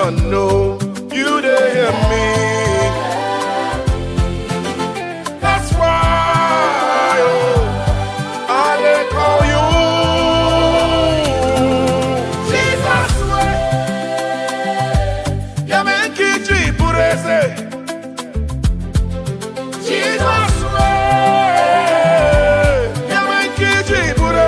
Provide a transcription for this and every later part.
I know you dey hear me. That's why I dey call you. Jesus way, ya me kichi purese. Jesus way, ya me kichi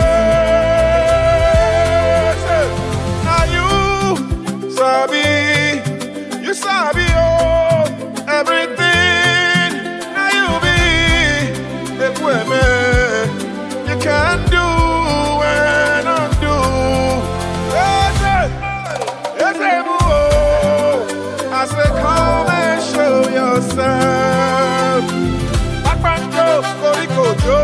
purese. Now you sabi, you sabi everything. Now you be the women you can do and undo. Yes, I say, come and show yourself. Akpanjo, Korikojo,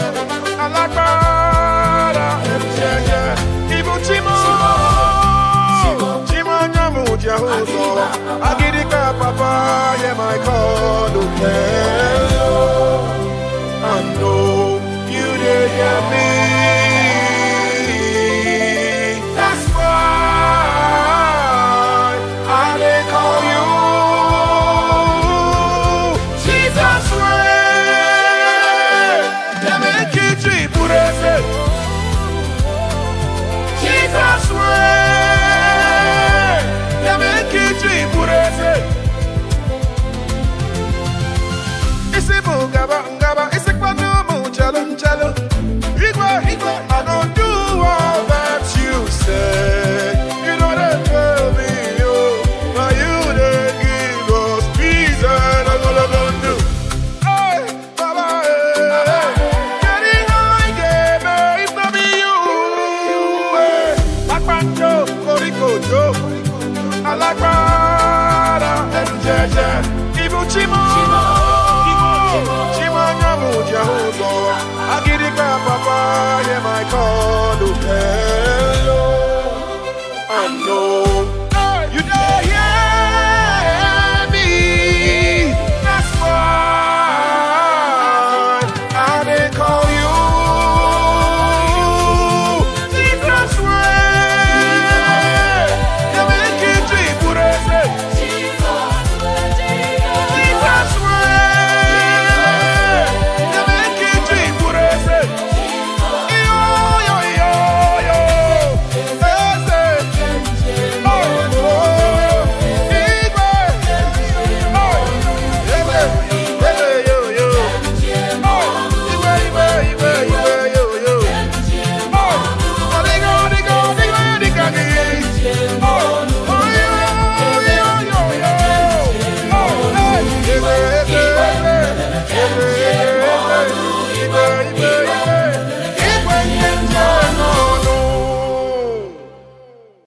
Alagbara, Ibu Chimo, Chimo Nyamu Jahuzo, Agidika Papa, yeah, my God, hello. I know you did hear me. That's why I dey call you. Jesus way, ya me kichi purese. Jesus way, ya me kichi purese. Isi mugaba ngaba, isi kwanu muchalo chalo. Igwe, I don't do all that you say. You know that tell me, now you dey give us peace and I'm gonna do. Hey, Baba, hey, getting high, game, it's not me you. Akpanjo, Korikojo, Alagbara, Jeje, Ibu Chimo, Chimo Nyamu Jahuzo, Agidika Papa, yeah, my God.